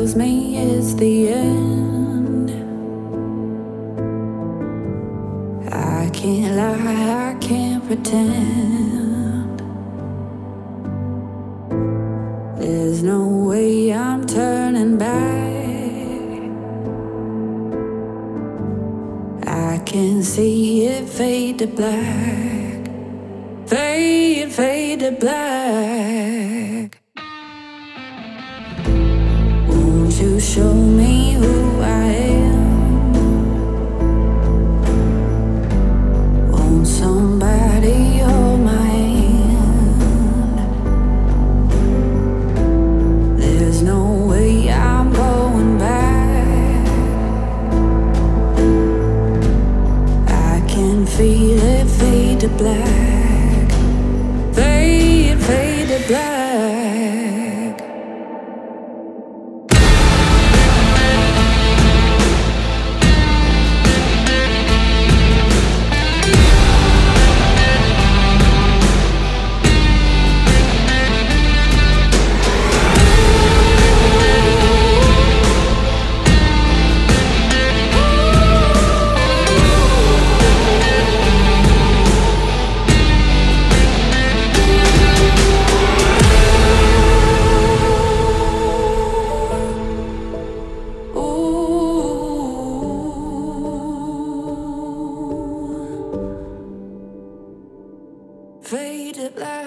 tells me it's the end. I can't lie, I can't pretend. There's no way I'm turning back. I can see it fade to black. Fade, fade to black. Won't you show me who I am? Won't somebody hold my hand? There's no way I'm going back. I can feel it fade to black. Fade, fade to black. Fade to black.